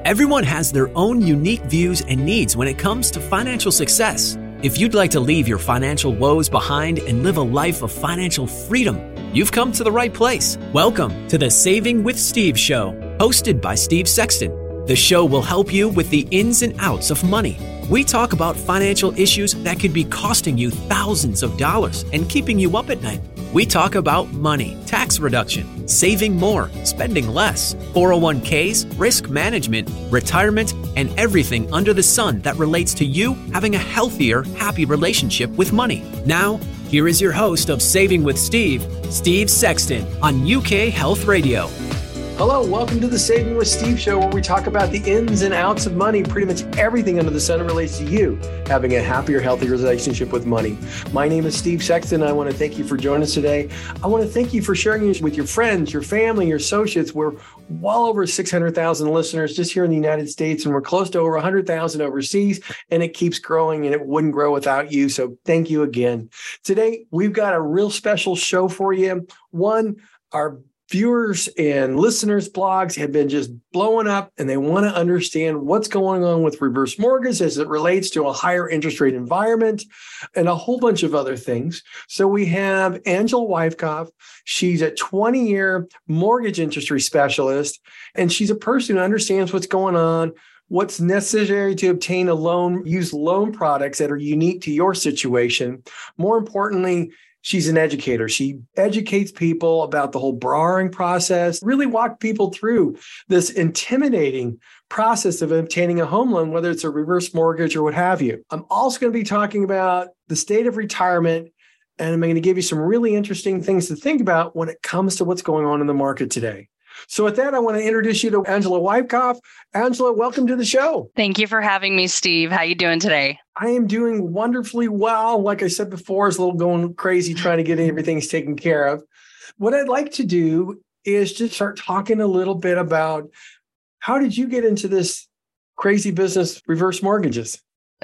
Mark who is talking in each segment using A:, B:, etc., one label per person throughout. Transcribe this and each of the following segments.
A: Everyone has their own unique views and needs when it comes to financial success. If you'd like to leave your financial woes behind and live a life of financial freedom, you've come to the right place. Welcome to the Saving with Steve show, hosted by Steve Sexton. The show will help you with the ins and outs of money. We talk about financial issues that could be costing you thousands of dollars and keeping you up at night. We talk about money, tax reduction, saving more, spending less, 401ks, risk management, retirement, and everything under the sun that relates to you having a healthier, happy relationship with money. Now, here is your host of Saving with Steve, Steve Sexton, on UK Health Radio.
B: Hello, welcome to the Saving with Steve show, where we talk about the ins and outs of money, pretty much everything under the sun that relates to you having a happier, healthier relationship with money. My name is Steve Sexton. I want to thank you for joining us today. I want to thank you for sharing this with your friends, your family, your associates. We're well over 600,000 listeners just here in the United States, and we're close to over 100,000 overseas, and it keeps growing, and it wouldn't grow without you. So thank you again. Today, we've got a real special show for you. One, our viewers and listeners' blogs have been just blowing up, and they want to understand what's going on with reverse mortgage as it relates to a higher interest rate environment and a whole bunch of other things. So we have Angela Wyckoff. She's a 20-year mortgage industry specialist, and she's a person who understands what's going on, what's necessary to obtain a loan, use loan products that are unique to your situation. More importantly, she's an educator. She educates people about the whole borrowing process, really walk people through this intimidating process of obtaining a home loan, whether it's a reverse mortgage or what have you. I'm also going to be talking about the state of retirement, and I'm going to give you some really interesting things to think about when it comes to what's going on in the market today. So with that, I want to introduce you to Angela Wyckoff. Angela, welcome to the show.
C: Thank you for having me, Steve. How you doing today?
B: I am doing wonderfully well. Like I said before, it's a little going crazy trying to get everything taken care of. What I'd like to do is just start talking a little bit about how did you get into this crazy business, reverse mortgages?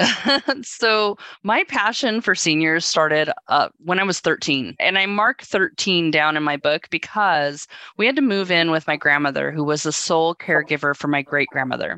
C: So my passion for seniors started when I was 13, and I mark 13 down in my book because we had to move in with my grandmother, who was the sole caregiver for my great grandmother.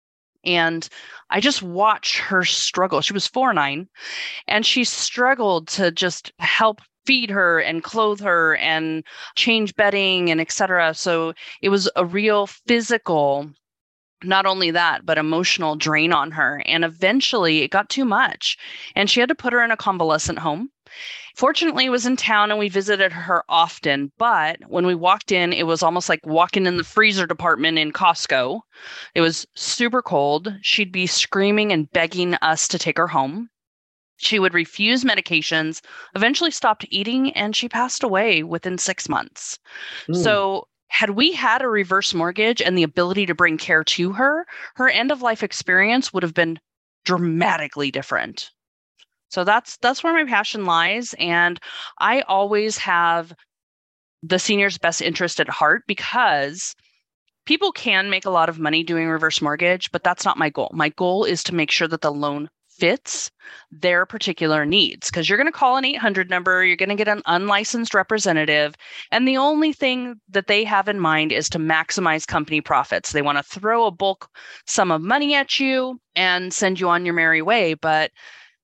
C: And I just watched her struggle. She was 4'9", and she struggled to just help feed her and clothe her and change bedding and etc. So it was a real physical, not only that, but emotional drain on her. And eventually it got too much, and she had to put her in a convalescent home. Fortunately, it was in town and we visited her often. But when we walked in, it was almost like walking in the freezer department in Costco. It was super cold. She'd be screaming and begging us to take her home. She would refuse medications, eventually stopped eating, and she passed away within 6 months. So had we had a reverse mortgage and the ability to bring care to her, her end-of-life experience would have been dramatically different. So that's where my passion lies. And I always have the senior's best interest at heart, because people can make a lot of money doing reverse mortgage, but that's not my goal. My goal is to make sure that the loan fits their particular needs, because you're going to call an 800 number, you're going to get an unlicensed representative, and the only thing that they have in mind is to maximize company profits. They want to throw a bulk sum of money at you and send you on your merry way. But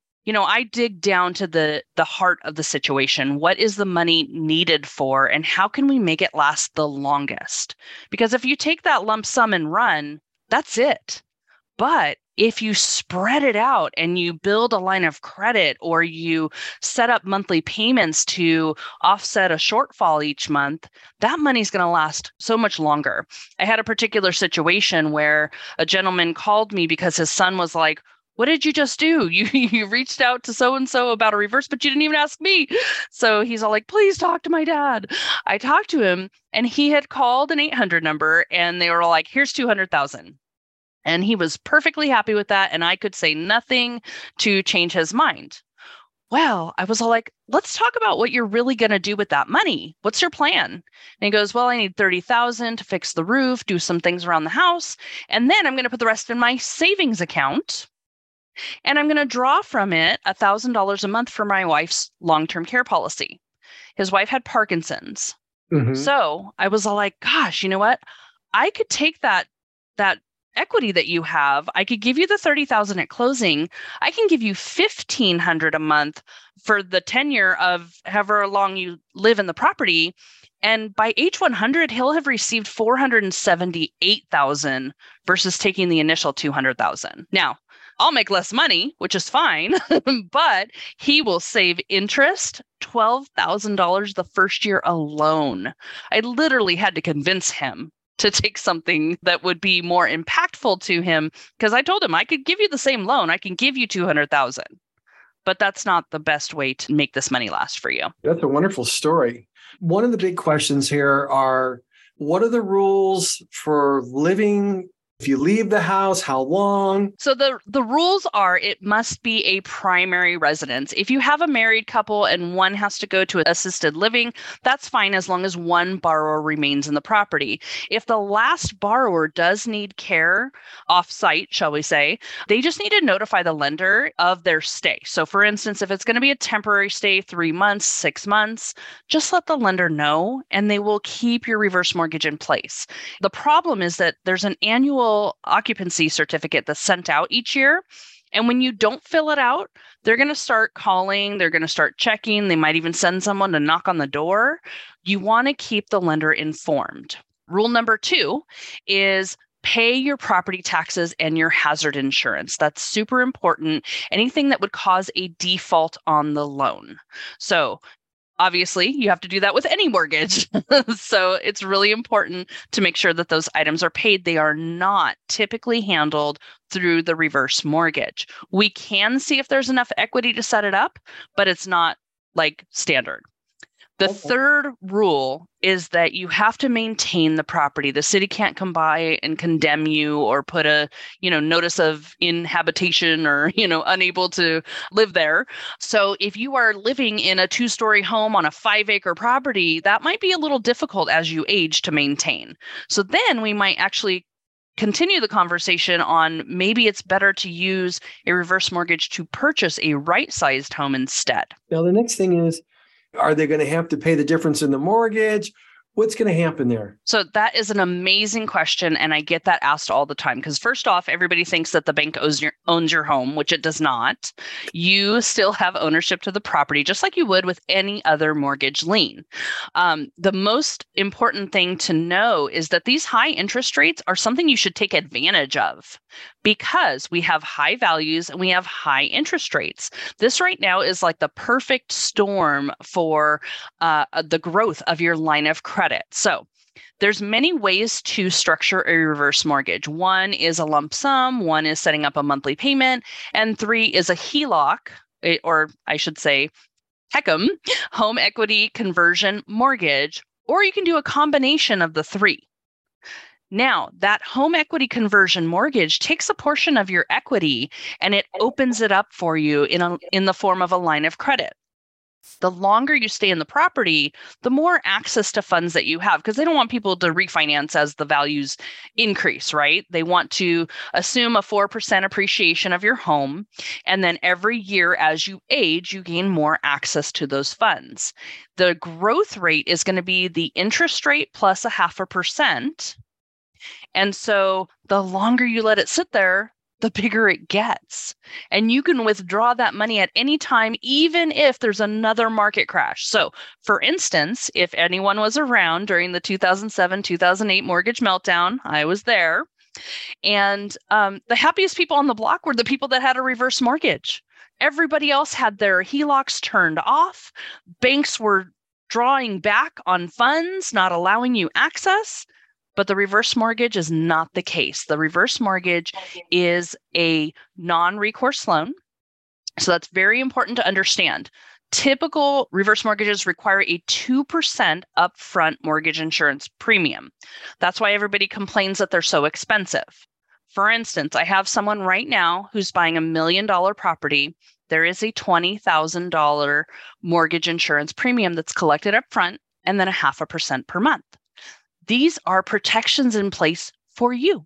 C: I dig down to the heart of the situation. What is the money needed for, and how can we make it last the longest? Because if you take that lump sum and run, that's it. But if you spread it out and you build a line of credit, or you set up monthly payments to offset a shortfall each month, that money's going to last so much longer. I had a particular situation where a gentleman called me because his son was like, "What did you just do? You reached out to so-and-so about a reverse, but you didn't even ask me." So he's all like, "Please talk to my dad." I talked to him, and he had called an 800 number, and they were like, "Here's $200,000. And he was perfectly happy with that. And I could say nothing to change his mind. Well, I was all like, "Let's talk about what you're really going to do with that money. What's your plan?" And he goes, "Well, I need $30,000 to fix the roof, do some things around the house. And then I'm going to put the rest in my savings account. And I'm going to draw from it $1,000 a month for my wife's long-term care policy." His wife had Parkinson's. Mm-hmm. So I was all like, gosh, you know what? I could take that equity that you have, I could give you the $30,000 at closing. I can give you $1,500 a month for the tenure of however long you live in the property. And by age 100, he'll have received $478,000 versus taking the initial $200,000. Now, I'll make less money, which is fine, but he will save interest, $12,000 the first year alone. I literally had to convince him to take something that would be more impactful to him, because I told him I could give you the same loan. I can give you $200,000, but that's not the best way to make this money last for you.
B: That's a wonderful story. One of the big questions here are, what are the rules for living? If you leave the house, how long?
C: So the rules are, it must be a primary residence. If you have a married couple and one has to go to assisted living, that's fine as long as one borrower remains in the property. If the last borrower does need care off-site, shall we say, they just need to notify the lender of their stay. So for instance, if it's going to be a temporary stay, 3 months, 6 months, just let the lender know and they will keep your reverse mortgage in place. The problem is that there's an annual occupancy certificate that's sent out each year. And when you don't fill it out, they're going to start calling, they're going to start checking, they might even send someone to knock on the door. You want to keep the lender informed. Rule number 2 is pay your property taxes and your hazard insurance. That's super important. Anything that would cause a default on the loan. So obviously, you have to do that with any mortgage. So it's really important to make sure that those items are paid. They are not typically handled through the reverse mortgage. We can see if there's enough equity to set it up, but it's not like standard. The third rule is that you have to maintain the property. The city can't come by and condemn you or put a, notice of inhabitation or, unable to live there. So if you are living in a 2-story home on a 5-acre property, that might be a little difficult as you age to maintain. So then we might actually continue the conversation on maybe it's better to use a reverse mortgage to purchase a right-sized home instead.
B: Now, the next thing is, are they going to have to pay the difference in the mortgage? What's going to happen there?
C: So that is an amazing question. And I get that asked all the time. Because first off, everybody thinks that the bank owns your home, which it does not. You still have ownership to the property, just like you would with any other mortgage lien. The most important thing to know is that these high interest rates are something you should take advantage of, because we have high values and we have high interest rates. This right now is like the perfect storm for the growth of your line of credit. So there's many ways to structure a reverse mortgage. 1 is a lump sum, 1 is setting up a monthly payment, and 3 is a HELOC, or I should say HECM, home equity conversion mortgage, or you can do a combination of the 3. Now, that home equity conversion mortgage takes a portion of your equity and it opens it up for you in the form of a line of credit. The longer you stay in the property, the more access to funds that you have, because they don't want people to refinance as the values increase, right? They want to assume a 4% appreciation of your home. And then every year as you age, you gain more access to those funds. The growth rate is going to be the interest rate plus 0.5%. And so the longer you let it sit there, the bigger it gets. And you can withdraw that money at any time, even if there's another market crash. So for instance, if anyone was around during the 2007-2008 mortgage meltdown, I was there. And the happiest people on the block were the people that had a reverse mortgage. Everybody else had their HELOCs turned off. Banks were drawing back on funds, not allowing you access. But the reverse mortgage is not the case. The reverse mortgage is a non-recourse loan. So that's very important to understand. Typical reverse mortgages require a 2% upfront mortgage insurance premium. That's why everybody complains that they're so expensive. For instance, I have someone right now who's buying $1 million property. There is a $20,000 mortgage insurance premium that's collected upfront and then 0.5% per month. These are protections in place for you.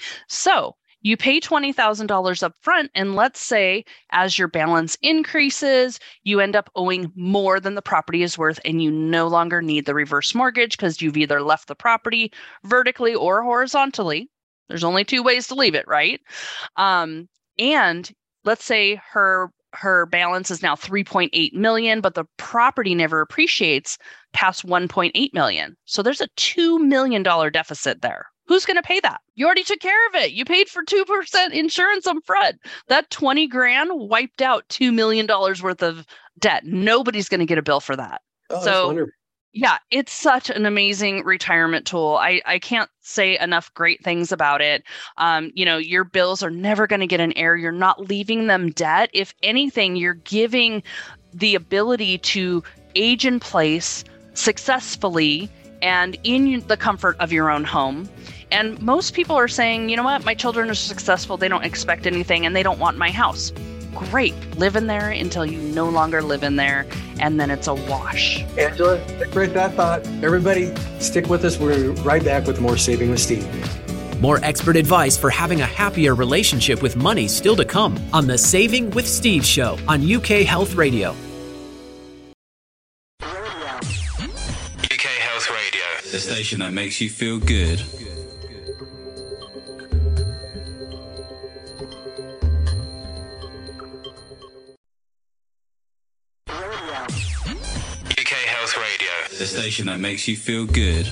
C: So you pay $20,000 up front, and let's say as your balance increases, you end up owing more than the property is worth, and you no longer need the reverse mortgage because you've either left the property vertically or horizontally. There's only two ways to leave it, right? And let's say her balance is now 3.8 million, but the property never appreciates past 1.8 million. So there's a $2 million deficit there. Who's going to pay that? You already took care of it. You paid for 2% insurance up front. That 20 grand wiped out $2 million worth of debt. Nobody's going to get a bill for that.
B: Oh, that's wonderful.
C: Yeah, it's such an amazing retirement tool. I can't say enough great things about it. Your bills are never going to get an heir. You're not leaving them debt. If anything, you're giving the ability to age in place successfully and in the comfort of your own home. And most people are saying, you know what, my children are successful. They don't expect anything and they don't want my house. Great. Live in there until you no longer live in there, and then it's a wash.
B: Angela, great that thought. Everybody, stick with us. We're right back with more Saving with Steve.
A: More expert advice for having a happier relationship with money still to come on the Saving with Steve show on UK Health Radio.
D: UK Health Radio, the station that makes you feel good. UK Health Radio, the station that makes you feel good.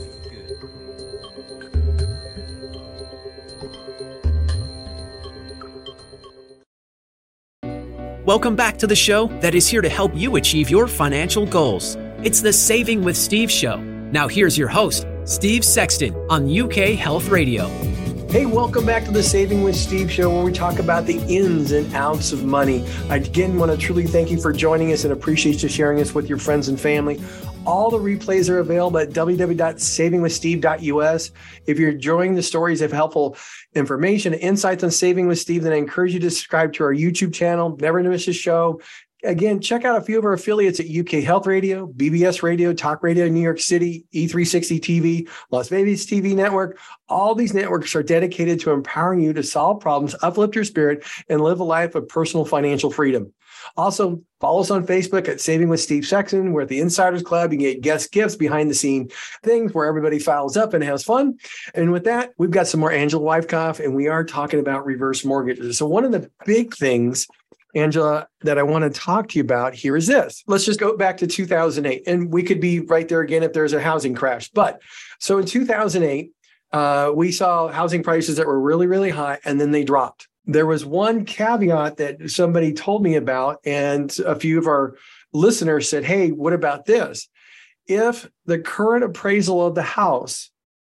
A: Welcome back to the show that is here to help you achieve your financial goals. It's the Saving with Steve show. Now here's your host, Steve Sexton on UK Health Radio.
B: Hey, welcome back to the Saving with Steve show, where we talk about the ins and outs of money. I again want to truly thank you for joining us and appreciate you sharing us with your friends and family. All the replays are available at www.savingwithsteve.us. If you're enjoying the stories of helpful information and insights on Saving with Steve, then I encourage you to subscribe to our YouTube channel. Never miss a show. Again, check out a few of our affiliates at UK Health Radio, BBS Radio, Talk Radio, New York City, E360 TV, Las Vegas TV Network. All these networks are dedicated to empowering you to solve problems, uplift your spirit, and live a life of personal financial freedom. Also, follow us on Facebook at Saving with Steve Sexton. We're at the Insiders Club. You can get guest gifts, behind the scene things where everybody follows up and has fun. And with that, we've got some more Angela Wyckoff, and we are talking about reverse mortgages. So one of the big things, Angela, that I want to talk to you about here is this. Let's just go back to 2008, and we could be right there again if there's a housing crash. But so in 2008, we saw housing prices that were really, really high, and then they dropped. There was one caveat that somebody told me about, and a few of our listeners said, hey, what about this? If the current appraisal of the house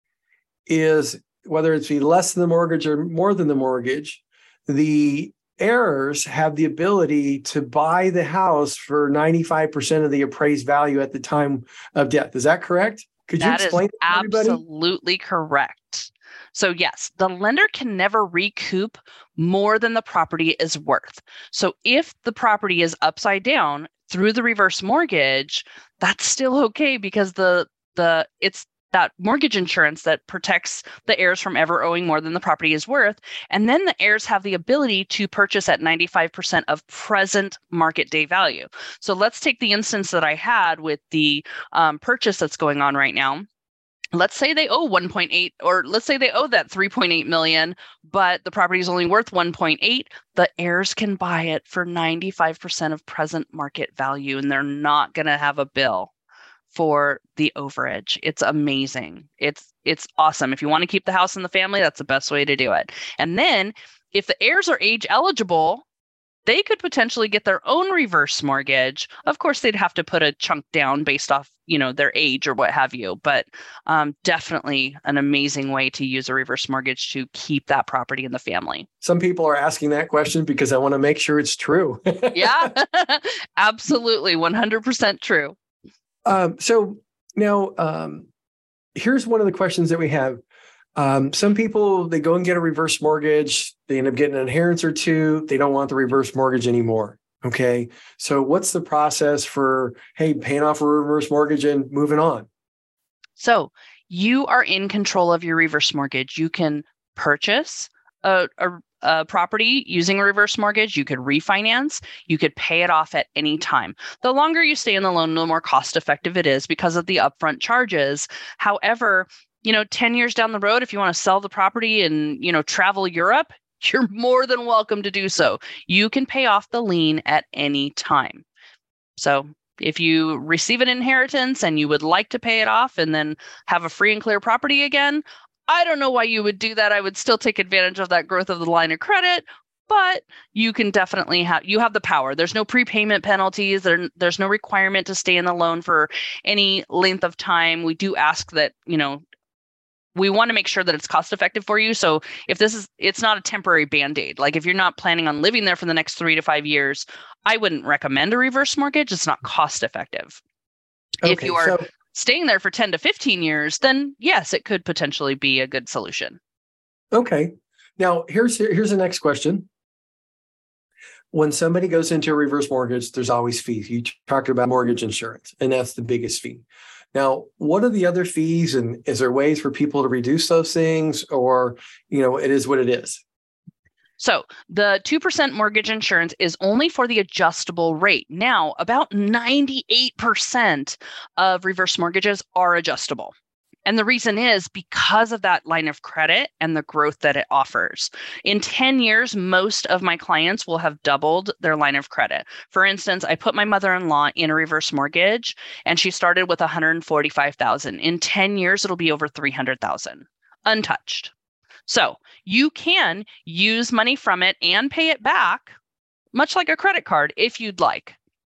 B: is, whether it's be less than the mortgage or more than the mortgage, the heirs have the ability to buy the house for 95% of the appraised value at the time of death. Is that correct? Could you explain that to everybody?
C: Absolutely correct. So yes, the lender can never recoup more than the property is worth. So if the property is upside down through the reverse mortgage, that's still okay, because it's that mortgage insurance that protects the heirs from ever owing more than the property is worth. And then the heirs have the ability to purchase at 95% of present market day value. So let's take the instance that I had with the purchase that's going on right now. Let's say they owe 1.8, or let's say they owe that 3.8 million, but the property is only worth 1.8. The heirs can buy it for 95% of present market value, and they're not going to have a bill for the overage. It's amazing. It's awesome. If you want to keep the house in the family, that's the best way to do it. And then if the heirs are age eligible, they could potentially get their own reverse mortgage. Of course, they'd have to put a chunk down based off, their age or what have you. But definitely an amazing way to use a reverse mortgage to keep that property in the family.
B: Some people are asking that question because I want to make sure it's true.
C: Yeah, absolutely. 100% true.
B: So now here's one of the questions that we have. Some people, they go and get a reverse mortgage. They end up getting an inheritance or two. They don't want the reverse mortgage anymore. Okay. So what's the process for, hey, paying off a reverse mortgage and moving on?
C: So you are in control of your reverse mortgage. You can purchase a property using a reverse mortgage. You could refinance. You could pay it off at any time. The longer you stay in the loan, the more cost effective it is because of the upfront charges. However, 10 years down the road, if you want to sell the property and, travel Europe, you're more than welcome to do so. You can pay off the lien at any time. So if you receive an inheritance and you would like to pay it off and then have a free and clear property again, I don't know why you would do that. I would still take advantage of that growth of the line of credit, but you can definitely have the power. There's no prepayment penalties. There's no requirement to stay in the loan for any length of time. We do ask that, we want to make sure that it's cost effective for you. So if it's not a temporary Band-Aid, like if you're not planning on living there for the next 3 to 5 years, I wouldn't recommend a reverse mortgage. It's not cost effective.
B: Okay,
C: if you are staying there for 10 to 15 years, then yes, it could potentially be a good solution.
B: Okay. Now here's the next question. When somebody goes into a reverse mortgage, there's always fees. You talked about mortgage insurance, and that's the biggest fee. Now, what are the other fees, and is there ways for people to reduce those things, or, it is what it is?
C: So the 2% mortgage insurance is only for the adjustable rate. Now, about 98% of reverse mortgages are adjustable. And the reason is because of that line of credit and the growth that it offers. In 10 years, most of my clients will have doubled their line of credit. For instance, I put my mother-in-law in a reverse mortgage and she started with $145,000. In 10 years, it'll be over $300,000, untouched. So you can use money from it and pay it back, much like a credit card, if you'd like.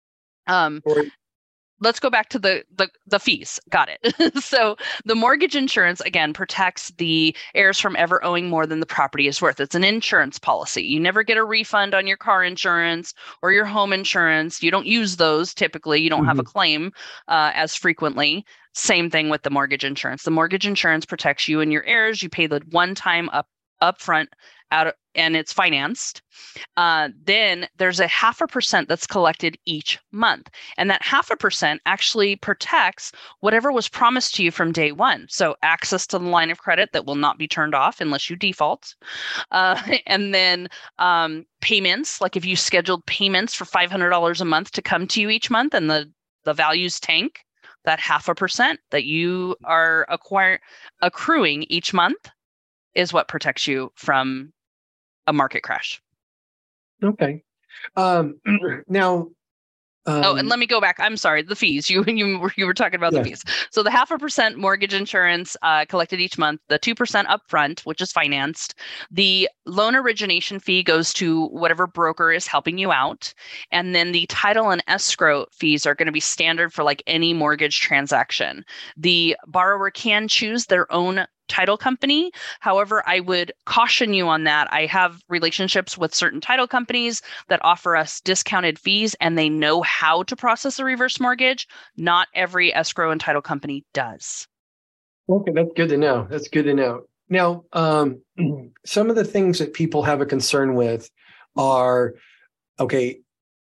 C: Let's go back to the fees. Got it. So the mortgage insurance, again, protects the heirs from ever owing more than the property is worth. It's an insurance policy. You never get a refund on your car insurance or your home insurance. You don't use those typically. You don't have a claim as frequently. Same thing with the mortgage insurance. The mortgage insurance protects you and your heirs. You pay the one-time upfront and it's financed. Then there's a 0.5% that's collected each month. And that 0.5% actually protects whatever was promised to you from day one. So access to the line of credit that will not be turned off unless you default. And then payments, like if you scheduled payments for $500 a month to come to you each month and the values tank, that 0.5% that you are accruing each month is what protects you from a market crash.
B: Okay. Now.
C: And let me go back. I'm sorry. The fees. You were talking about the fees. So the 0.5% mortgage insurance collected each month, the 2% upfront, which is financed. The loan origination fee goes to whatever broker is helping you out. And then the title and escrow fees are going to be standard for like any mortgage transaction. The borrower can choose their own title company. However, I would caution you on that. I have relationships with certain title companies that offer us discounted fees and they know how to process a reverse mortgage. Not every escrow and title company does.
B: Okay, that's good to know. That's good to know. Now, some of the things that people have a concern with are, obviously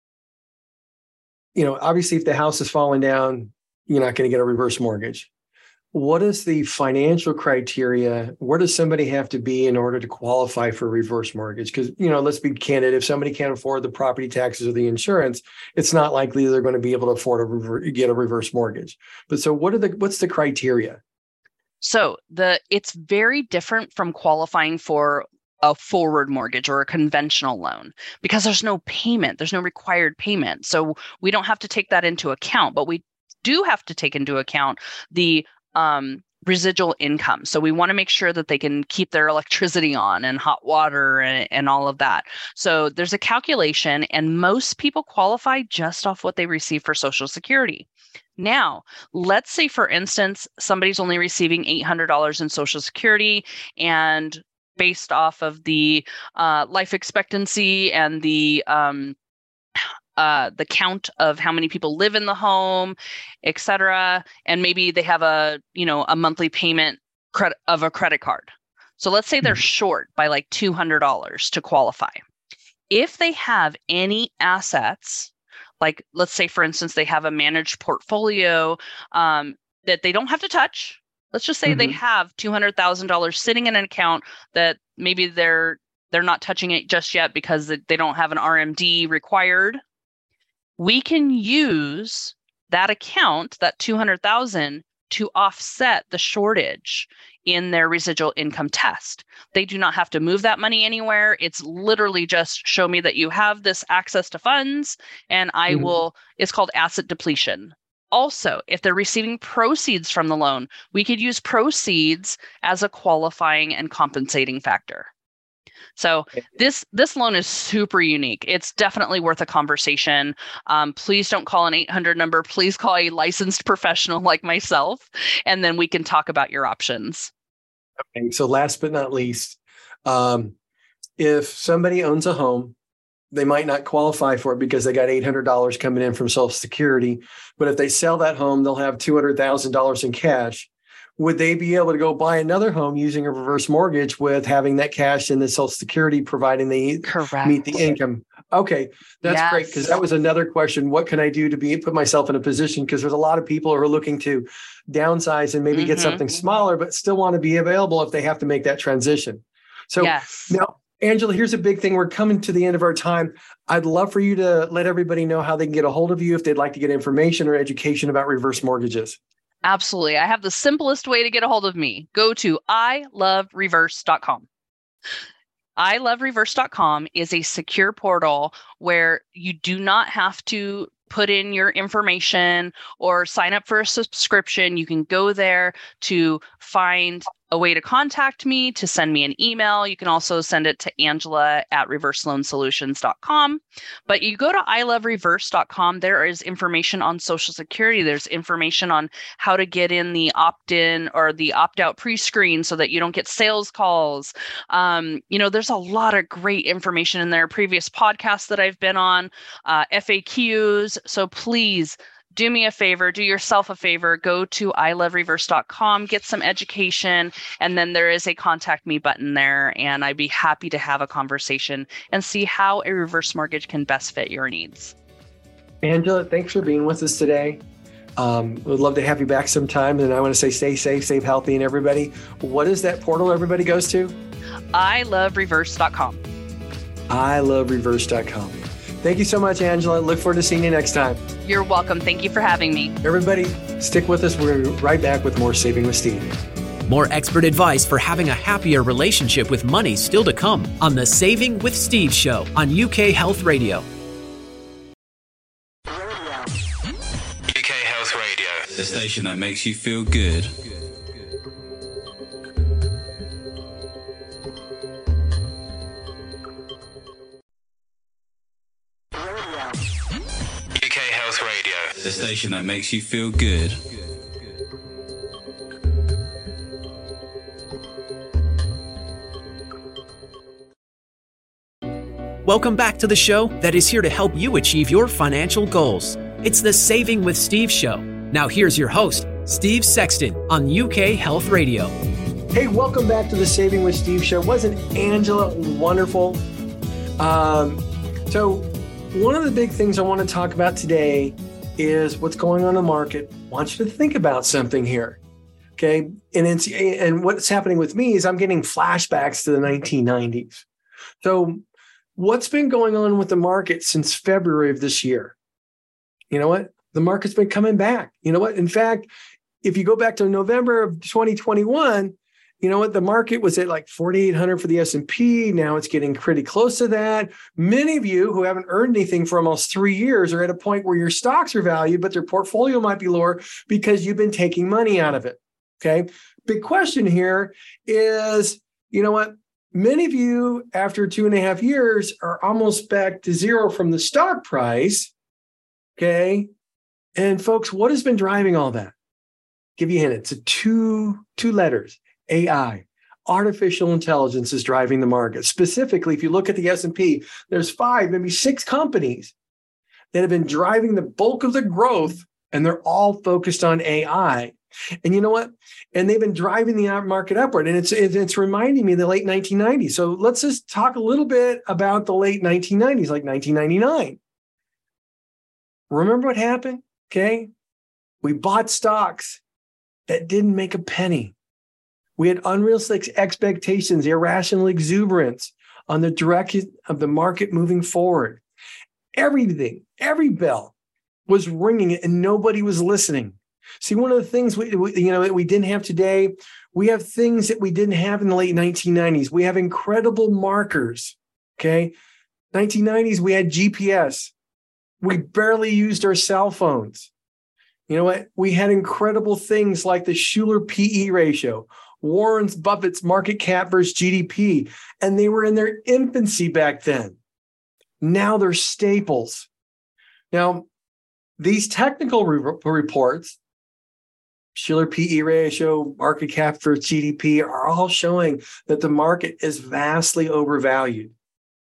B: if the house is falling down, you're not going to get a reverse mortgage. What is the financial criteria? Where does somebody have to be in order to qualify for a reverse mortgage? Because, let's be candid, if somebody can't afford the property taxes or the insurance, it's not likely they're going to be able to afford to get a reverse mortgage. But so what's the criteria?
C: So it's very different from qualifying for a forward mortgage or a conventional loan because there's no payment. There's no required payment. So we don't have to take that into account, but we do have to take into account the residual income. So we want to make sure that they can keep their electricity on and hot water and all of that. So there's a calculation and most people qualify just off what they receive for Social Security. Now, let's say, for instance, somebody's only receiving $800 in Social Security and based off of the life expectancy and the count of how many people live in the home, et cetera. And maybe they have a monthly payment of a credit card. So let's say they're short by like $200 to qualify. If they have any assets, like let's say, for instance, they have a managed portfolio that they don't have to touch. Let's just say they have $200,000 sitting in an account that maybe they're not touching it just yet because they don't have an RMD required. We can use that account, that $200,000, to offset the shortage in their residual income test. They do not have to move that money anywhere. It's literally just show me that you have this access to funds, and I will, it's called asset depletion. Also, if they're receiving proceeds from the loan, we could use proceeds as a qualifying and compensating factor. So this loan is super unique. It's definitely worth a conversation. Please don't call an 800 number. Please call a licensed professional like myself, and then we can talk about your options.
B: Okay. So last but not least, if somebody owns a home, they might not qualify for it because they got $800 coming in from Social Security. But if they sell that home, they'll have $200,000 in cash. Would they be able to go buy another home using a reverse mortgage with having that cash in the Social Security, providing they meet the income? Okay, that's great, because that was another question. What can I do to put myself in a position? Because there's a lot of people who are looking to downsize and maybe get something smaller, but still want to be available if they have to make that transition. So now, Angela, here's a big thing. We're coming to the end of our time. I'd love for you to let everybody know how they can get a hold of you if they'd like to get information or education about reverse mortgages.
C: Absolutely. I have the simplest way to get a hold of me. Go to ilovereverse.com. ilovereverse.com is a secure portal where you do not have to put in your information or sign up for a subscription. You can go there to find a way to contact me, to send me an email. You can also send it to Angela@reverseloansolutions.com. But you go to ilovereverse.com, there is information on Social Security. There's information on how to get in the opt-in or the opt-out pre-screen so that you don't get sales calls. There's a lot of great information in there. Previous podcasts that I've been on, FAQs. So please, do me a favor, do yourself a favor, go to ilovereverse.com, get some education, and then there is a contact me button there, and I'd be happy to have a conversation and see how a reverse mortgage can best fit your needs.
B: Angela, thanks for being with us today. We'd love to have you back sometime, and I want to say stay safe, stay healthy, and everybody. What is that portal everybody goes to?
C: ilovereverse.com.
B: ilovereverse.com. Thank you so much, Angela. Look forward to seeing you next time.
C: You're welcome. Thank you for having me.
B: Everybody, stick with us. We're right back with more Saving with Steve.
A: More expert advice for having a happier relationship with money still to come on the Saving with Steve show on UK Health Radio.
D: UK Health Radio, the station that makes you feel good. The station that makes you feel good.
A: Welcome back to the show that is here to help you achieve your financial goals. It's the Saving with Steve show. Now here's your host, Steve Sexton on UK Health Radio.
B: Hey, welcome back to the Saving with Steve show. Wasn't Angela wonderful? So one of the big things I want to talk about today is what's going on in the market. I want you to think about something here, okay? And what's happening with me is I'm getting flashbacks to the 1990s. So what's been going on with the market since February of this year? You know what? The market's been coming back. You know what? In fact, if you go back to November of 2021, you know what? The market was at like 4,800 for the S&P. Now it's getting pretty close to that. Many of you who haven't earned anything for almost 3 years are at a point where your stocks are valued, but their portfolio might be lower because you've been taking money out of it. Okay. Big question here is, you know what? Many of you after 2.5 years are almost back to zero from the stock price. Okay. And folks, what has been driving all that? Give you a hint. It's two letters. AI, artificial intelligence, is driving the market. Specifically, if you look at the S&P, there's 5, maybe 6 companies that have been driving the bulk of the growth, and they're all focused on AI. And you know what? And they've been driving the market upward. And it's reminding me of the late 1990s. So let's just talk a little bit about the late 1990s, like 1999. Remember what happened? Okay. We bought stocks that didn't make a penny. We had unrealistic expectations, irrational exuberance on the direction of the market moving forward. Everything, every bell was ringing and nobody was listening. See, one of the things we didn't have today, we have things that we didn't have in the late 1990s. We have incredible markers, okay? 1990s, we had GPS. We barely used our cell phones. You know what? We had incredible things like the Shiller PE ratio, Warren Buffett's market cap versus GDP, and they were in their infancy back then. Now they're staples. Now, these technical reports, Shiller PE ratio, market cap versus GDP, are all showing that the market is vastly overvalued.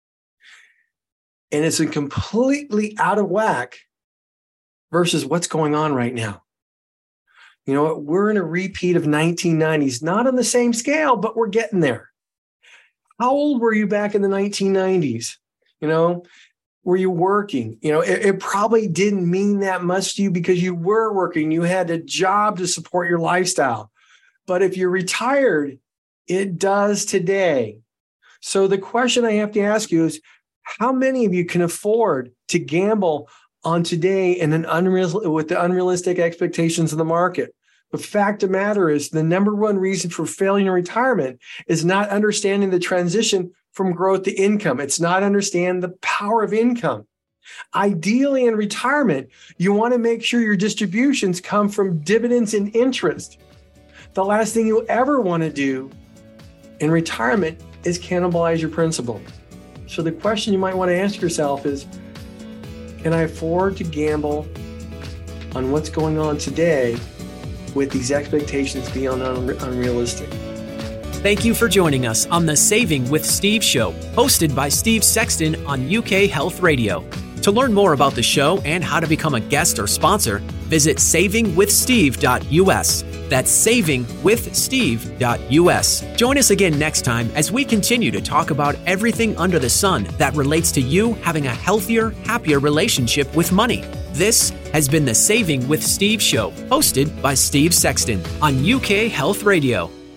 B: And it's completely out of whack versus what's going on right now. You know what? We're in a repeat of 1990s, not on the same scale, but we're getting there. How old were you back in the 1990s? You know, were you working? You know, it probably didn't mean that much to you because you were working. You had a job to support your lifestyle. But if you're retired, it does today. So the question I have to ask you is, how many of you can afford to gamble on today and with the unrealistic expectations of the market? The fact of the matter is, the number one reason for failing in retirement is not understanding the transition from growth to income. It's not understanding the power of income. Ideally, in retirement, you want to make sure your distributions come from dividends and interest. The last thing you ever want to do in retirement is cannibalize your principal. So the question you might want to ask yourself is, can I afford to gamble on what's going on today with these expectations being unrealistic?
A: Thank you for joining us on the Saving with Steve show, hosted by Steve Sexton on UK Health Radio. To learn more about the show and how to become a guest or sponsor, visit savingwithsteve.us. That's savingwithsteve.us. Join us again next time as we continue to talk about everything under the sun that relates to you having a healthier, happier relationship with money. This has been the Saving with Steve show, hosted by Steve Sexton on UK Health Radio.